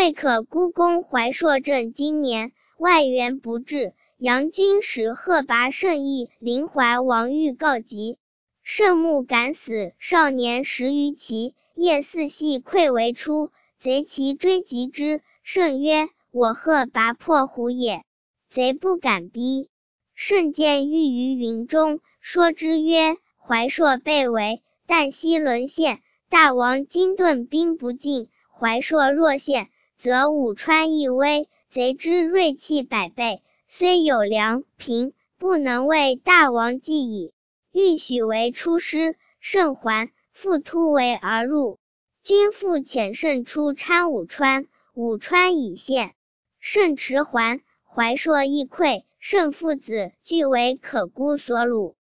未可孤公怀朔正今年，外援不至，杨军使贺拔胜邑临淮王欲告急。胜穆敢死，少年10余骑，夜四系溃围出，贼骑追及之。胜曰：我贺拔破虎也，贼不敢逼。胜见欲于云中，说之曰：怀朔被围，旦夕沦陷，大王今顿兵不进，怀朔若陷，则武川亦危，贼之锐气百倍，虽有粮平，不能为大王计矣。欲许为出师，胜还，复突围而入。军复遣胜出参武川，武川已陷，胜迟还，怀朔亦溃，胜父子俱为可孤所虏。